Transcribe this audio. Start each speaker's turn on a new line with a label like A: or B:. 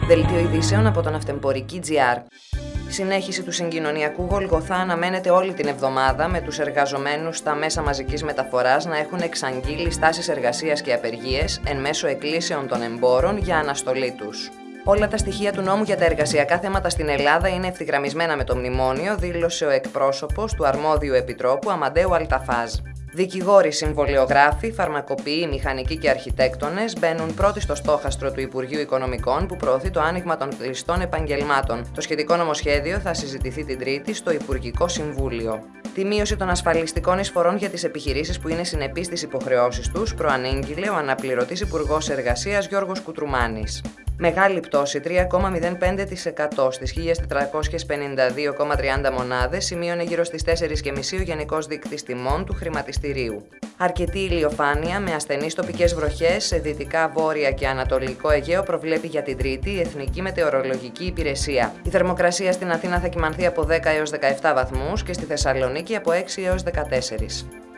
A: Δελτίο ειδήσεων από τον Αυτεμπορική.gr. Συνέχιση του συγκοινωνιακού Γολγοθά αναμένεται όλη την εβδομάδα, με τους εργαζομένους στα μέσα μαζικής μεταφοράς να έχουν εξαγγείλει στάσεις εργασίας και απεργίες εν μέσω εκκλήσεων των εμπόρων για αναστολή τους. Όλα τα στοιχεία του νόμου για τα εργασιακά θέματα στην Ελλάδα είναι ευθυγραμμισμένα με το μνημόνιο, δήλωσε ο εκπρόσωπος του αρμόδιου επιτρόπου Αμαντέου Αλταφάζ. Δικηγόροι, συμβολιογράφοι, φαρμακοποιοί, μηχανικοί και αρχιτέκτονες μπαίνουν πρώτοι στο στόχαστρο του Υπουργείου Οικονομικών που προωθεί το άνοιγμα των κλειστών επαγγελμάτων. Το σχετικό νομοσχέδιο θα συζητηθεί την Τρίτη στο Υπουργικό Συμβούλιο. Τη μείωση των ασφαλιστικών εισφορών για τις επιχειρήσεις που είναι συνεπείς στις υποχρεώσεις τους προανήγγειλε ο αναπληρωτής Υπουργός Εργασίας Γιώργος Κουτρουμάνης. Μεγάλη πτώση 3,05% στις 1.452,30 μονάδες σημείωνε γύρω στις 4,5 ο Γενικός Δείκτης Τιμών του χρηματιστηρίου. Αρκετή ηλιοφάνεια με ασθενείς τοπικές βροχές σε δυτικά, βόρεια και ανατολικό Αιγαίο προβλέπει για την Τρίτη η Εθνική Μετεωρολογική Υπηρεσία. Η θερμοκρασία στην Αθήνα θα κυμανθεί από 10 έως 17 βαθμούς και στη Θεσσαλονίκη από 6 έως 14.